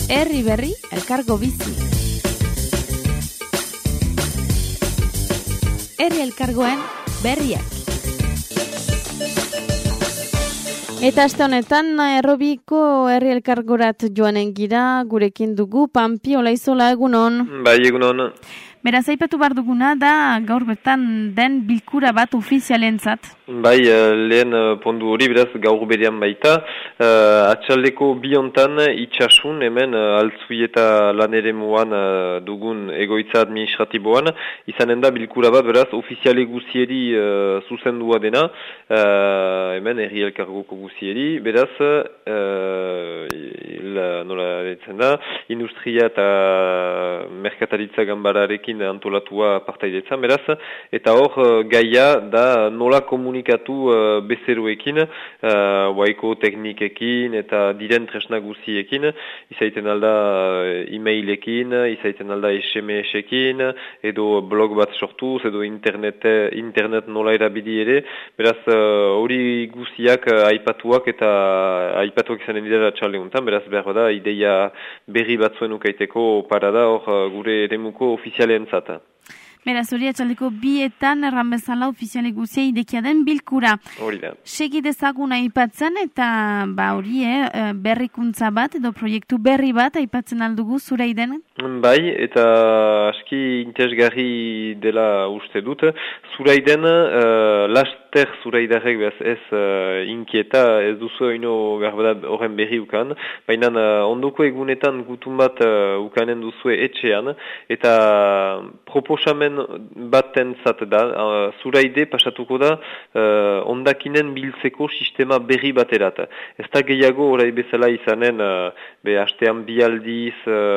Herri berri, elkargo bizi. Herri elkargoen berriak. Eta aste honetan, Errobiko herri elkargorat joanen gira, gurekin dugu, Pampi Olaizola, egunon. Bai, egunon. Beraz, aipatu behar duguna da gaur bertan den bilkura bat ofizialentzat. Bai, lehen pondu hori, beraz, gaur berean baita. Atxaldeko biontan itxasun, hemen Altzuieta lan ere muan dugun egoitza administratiboan, izanen da bilkura bat, beraz, ofiziale guzieri zuzendua dena, hemen herri elkargoko guzieri, beraz, nola ditzen da, industria eta merkataritza gambararekin antolatua partaidetzan, beraz, eta hor gaia da nola komunikatu bezeroekin, waiko teknikekin eta diren tresna guziekin, izaiten alda e-mailekin, izaiten alda SMS-ekin, edo blog bat sortuz, edo internet nola erabili ere, beraz, hori guziak aipatuak eta aipatuak izanen dira txaldeuntan, beraz, behar da, ideia berri batzuen ukaiteko parada hor gure eremuko ofizialen zata. Beraz, hori atxaldeko bietan erran bezala ofiziale guzia idekia den bilkura. Hori da. Segi dezagun aipatzen eta hori berrikuntza bat edo proiektu berri bat aipatzen aldugu Zuraiden? Bai, eta aski interesgarri dela uste dut. Zuraiden, laster Zuraidarek ez inkieta, ez duzu oino garbada horren berri ukan, baina ondoko egunetan gutun bat ukanen duzu etxean, eta proposamen baten zat da, Zuraide pasatuko da ondakinen biltzeko sistema berri baterat. Ez da gehiago orai bezala izanen, hastean bialdiz,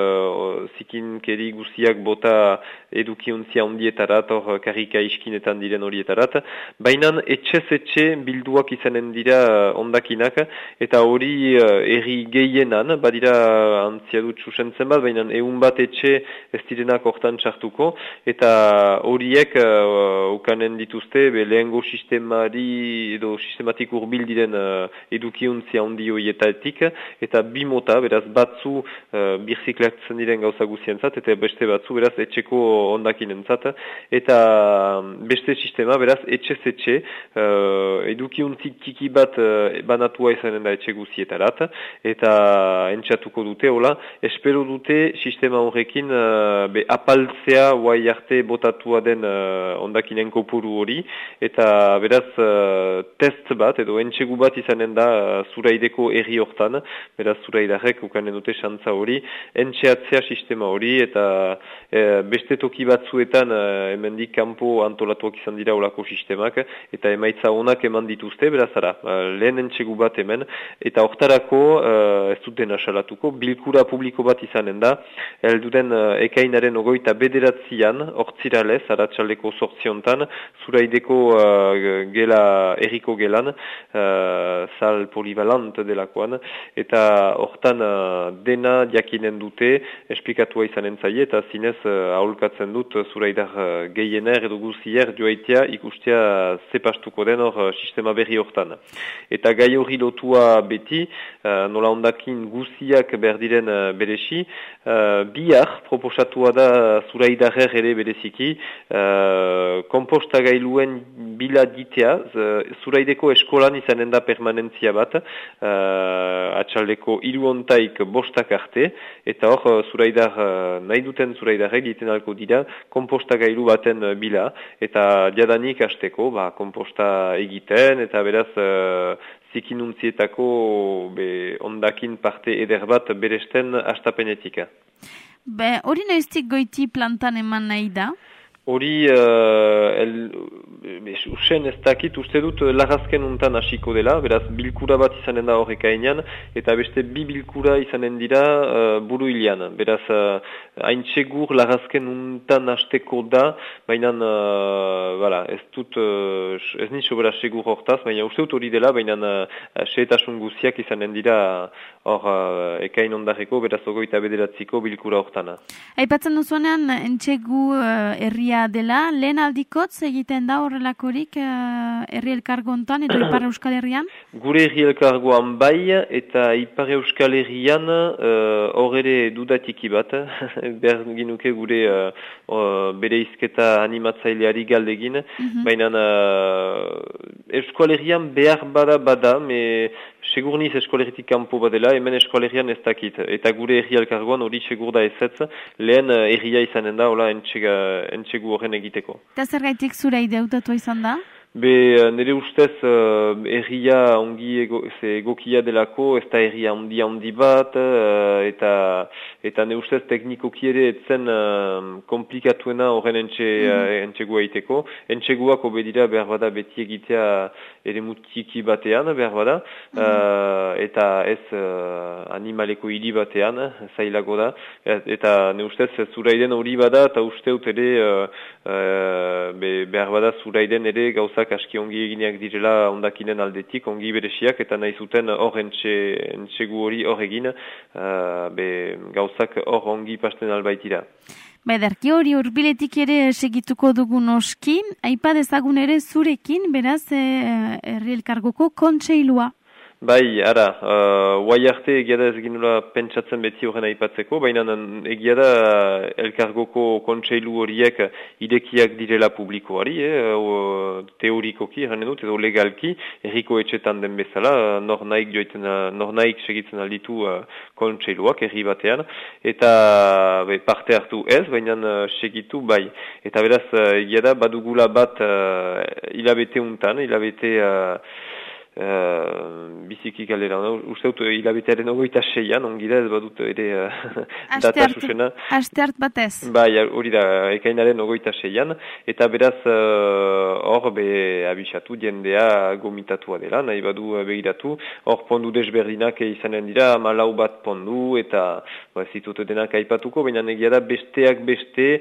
zikinkeri guziak bota edukiontzia ondietarat, hor karrika iskinetan diren horietarat, baina etxez etxe bilduak izanen dira ondakinak, eta hori erri gehienan, badira antziadut susentzen bat, baina egun bat etxe ez direnak hortan txartuko, eta horiek ukanen dituzte, lehengo sistemari edo sistematik urbil diren edukiontzia ondi horietatik, eta bi mota, beraz batzu birziklatzen diren gauza guzientzat, eta beste batzu, beraz, etxeko ondakinentzat, eta beste sistema, beraz, etxe-etxe, edukiontzik txiki bat banatua izanen da etxe guzietarat, eta entxatuko dute, hola, espero dute sistema horrekin apaltzea guai arte botatua den ondakinen kopuru hori, eta beraz, test bat, edo entxegu bat izanen da Zuraideko herri hortan, beraz, Zuraidarek ukanen dute xantza hori, entxeatzea sistema hori, eta beste toki batzuetan hemendik kanpo antolatuak izan dira olako sistemak, eta emaitza onak eman dituzte, beraz ara, lehen entxegu bat hemen, eta hortarako ez duten asalatuko, bilkura publiko bat izanen da, helduden ekainaren 29an, hortziralez, aratxaldeko sortziontan, Zuraideko gela, erriko gelan, sal polivalant delakoan, eta hortan dena jakinen dute, esplikatua izanen zaie, eta zinez aholkatzen dut Zuraidar gehiener edo guzier joaitea ikustea zepastuko den hor sistema berri hortan. Eta gai hori lotua beti, nola ondakin guziak berdiren beresi, bihar proposatua da Zuraidarer ere bereziki, konpostagailuen bila ditea, Zuraideko eskolan izanen da permanentzia bat, atxaldeko 3:05 arte, eta hor Zuraidar nahi duten Zuraidarek egiten alko dira konpostagailu baten bila, eta jadanik hasteko konposta egiten, eta beraz zikinuntzietako ondakin parte eder bat beresten hastapenetika. Hori noiztik goiti plantan eman nahi da? Hori, usen ez dakit, uste dut lagazken untan hasiko dela, beraz bilkura bat izanen da horreka enean, eta beste bi bilkura izanen dira buru hilian. Beraz, hain txegur lagazken untan hasteko da, baina, ez nitzo bera segur hortaz, baina uste dut hori dela, baina seetasun guziak izanen dira hor ekain ondareko, beraz 29 bilkura hortana. Aipatzen duzuenean, entxegu herri egia dela. Lehen aldikotz egiten da horrelakorik herri elkargo hontan edo Ipar Euskal Herrian? Gure herri elkargoan bai, eta Ipar Euskal Herrian hor ere dudatiki bat, behar ginuke gure bere izketa animatzaileari galdegin, baina Euskal Herrian behar bada, segurniz eskolegitik kanpo badela, hemen eskolegian ez dakit. Eta gure herri elkargoan hori segur da ezetz, lehen herria izanen da, hola entxegu horren egiteko. Eta zer gaitik zure ideutatua izan da? Nire ustez herria ongi egokia delako, ez da herria handi bat, eta nire ustez teknikoki ere etzen komplikatuena horren entxegua egiteko. Entxeguak obedira behar bada beti egitea ere mutiki batean, behar bada, eta ez animaleko hiri batean, zailago da, eta nire ustez zuraiden hori bada, eta usteut ere behar bada zuraiden ere gauza aski ongi egineak direla ondakinen aldetik, ongi beresiak, eta nahi zuten hor entxegu hori hor egin, gauzak hor ongi pasten albaitira. Ederki hori urbiletik ere segituko dugun oski, aipa dezagun ere zurekin, beraz, herri elkargoko kontseilua. Bai, ara, guai arte egia da ez ginula pentsatzen beti horren aipatzeko, baina egia da elkargoko kontseilu horiek idekiak direla publikoari, teorikoki, erran dut, edo legalki, herriko etxetan den bezala, nor naik segitzen alditu kontseiluak herri batean, eta parte hartu ez, baina segitu bai. Eta beraz, egia da, badugula bat hilabete untan, biziki galera, uste dut hilabetearen 26an, ongira ez badut ere data susena. Aste hart batez. Bai, hori da, ekainaren 26an, eta beraz hor abisatu jendea gomitatua dela, nahi badu begiratu, hor pondu desberdinak izanen dira, 14 bat pondu, eta zitut denak aipatuko, baina egia da besteak beste,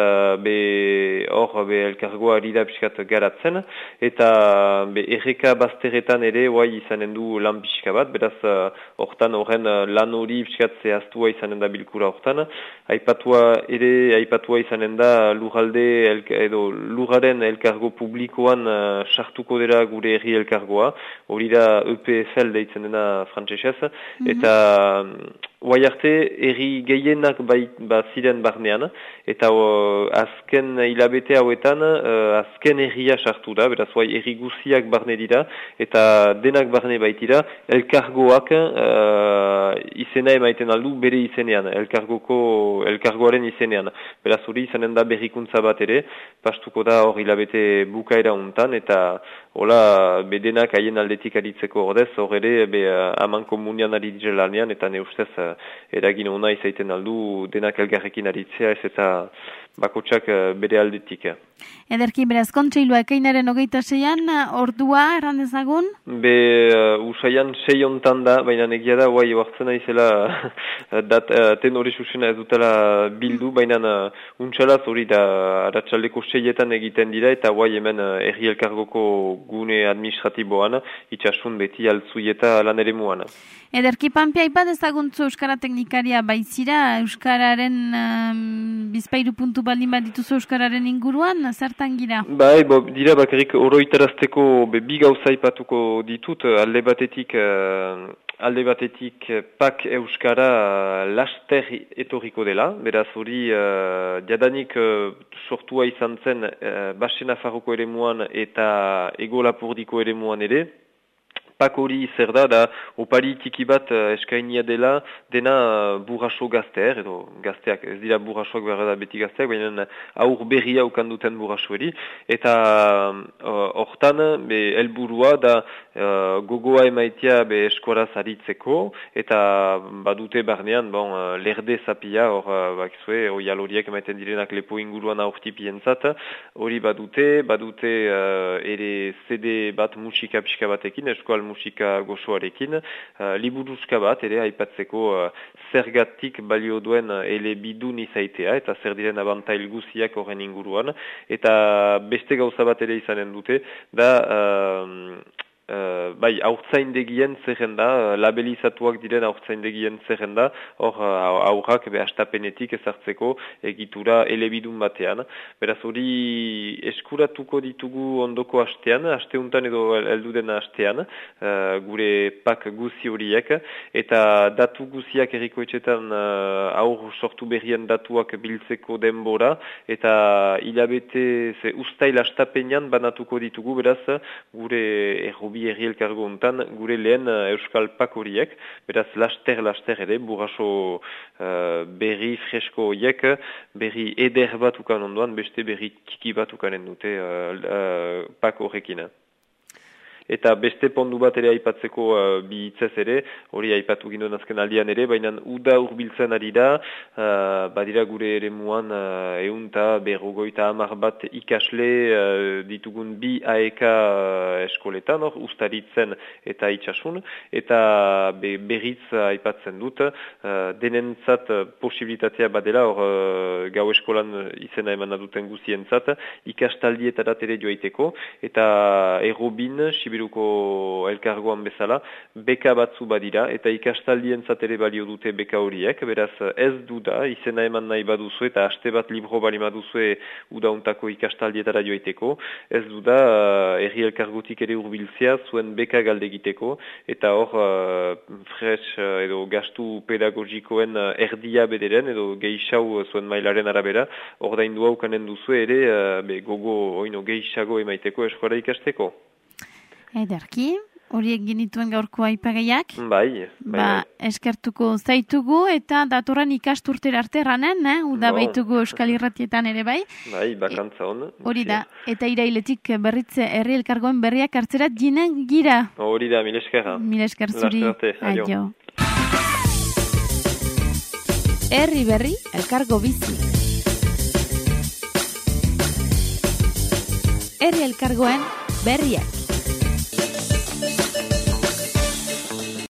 hor elkargoa ari da piskat garatzen, eta erreka bazteretan ere izanen du lan pixka bat, beraz horren lan hori piskat zehaztua izanen da bilkura hortan. Aipatua izanen da lurraren elkargo publikoan sartuko dira gure herri elkargoa, hori da EPFL deitzen dena frantsesez, eta guai arte herri gehienak ziren barnean, eta azken hilabete hauetan azken herria sartu da, beraz herri guziak barne dira, eta denak barne baitira, elkargoak izena emaiten aldu bere izenean, elkargoaren izenean. Beraz hori izanen da berrikuntza bat ere, pastuko da hor hilabete bukaera untan, eta hola denak haien aldetik aritzeko ordez, hor ere aman komunian ari direlanean, eta ne ustez eragin ona izaiten aldu denak elgarrekin aritzea, ez eta bakotsak bere aldetik. Ederki, beraz, kontseilua ekainaren 26an, ordua, erran dezagun? Usaian 6 ontan da, baina egia da, oartzen naizela ten hori susena ez dutela bildu, baina untxalaz hori da aratsaldeko 6etan egiten dira, eta hemen herri elkargoko gune administratiboan, itxasun beti altzuieta lan ere muan. Ederki, Panpia, ipat ezaguntzu Euskara teknikaria baitzira, Euskararen bizpairu puntu baldin bat dituzu Euskararen inguruan, zertan gira? Dira bakarrik oroitarazteko bi gauza aipatuko ditut, alde batetik PAK Euskara laster etorriko dela, beraz hori jadanik sortua izan zen Baxe Nafarroko eremuan eta Ego Lapurdiko eremuan ere. PAK hori zer da opari tiki bat eskainia dena burraso gazteer, edo gazteak, ez dira burrasoak behar da beti gazteak, baina aur berria ukan duten burrasoeri, eta hortan helburua da gogoa emaitia eskoraz aritzeko, eta badute barnean, lerde zapia, bakizue, oial horiek emaiten direnak lepo inguruan aurtipientzat, hori badute ere CD bat musika pixka batekin, eskual musika gozoarekin, liburuzka bat, ere aipatzeko zergatik balio duen elebidun izaitea, eta zer diren abantail guziak horren inguruan, eta beste gauza bat ere izanen dute, da bai, haurtzaindegien zerrenda, labelizatuak diren haurtzaindegien zerrenda, hor aurrak astapenetik ezartzeko egitura elebidun batean. Beraz hori eskuratuko ditugu ondoko astean, asteuntan edo helduden astean, gure pak guzi horiek, eta datu guziak errikoetxetan aur sortu berrien datuak biltzeko denbora, eta hilabete ustail astapenean banatuko ditugu, beraz gure errobi herri elkargo hontan, gure lehen euskal pak horiek, beraz laster ere, burraso berri fresko horiek, berri eder bat ukan ondoan, beste berri txiki bat ukanen dute pak horrekin. Eta beste pondu bat ere aipatzeko bi hitzez ere, hori aipatu ginen azken aldian ere, baina uda urbiltzen ari da, badira gure ere muan eunta, berrogoita hamar bat ikasle ditugun bi AEK eskoletan, ustaritzen eta itxasun, eta berriz aipatzen dut, denentzat posibilitatea badela, gau eskolan izena eman duten guzientzat, ikastaldietarat ere joaiteko, eta errobin, Sibiruko elkargoan bezala, beka batzu badira, eta ikastaldien zatere balio dute beka horiek, beraz ez duda, izena eman nahi baduzu, eta aste bat libro bali maduzue udauntako ikastaldietara joiteko, ez duda, herri elkargotik ere urbiltzea, zuen beka galde egiteko, eta hor, fresh edo gastu pedagogikoen erdia bederen, edo gehixau zuen mailaren arabera, ordaindu haukanen duzu ere, gogo oino gehixago emaiteko eskola ikasteko. Ederki, horiek genituen gaurko aipagaiak. Bai. Eskertuko zaitugu eta datorren ikasturtera arte erranen, uda baitugu Euskal Irratietan ere bai. Bai, bakantza hon. Hori da, eta irailetik berritze herri elkargoen berriak hartzerat jinen gira. Hori da, mil esker. Mil esker zuri. Adio. Herri berri, elkargo bizi. Herri elkargoen berriak.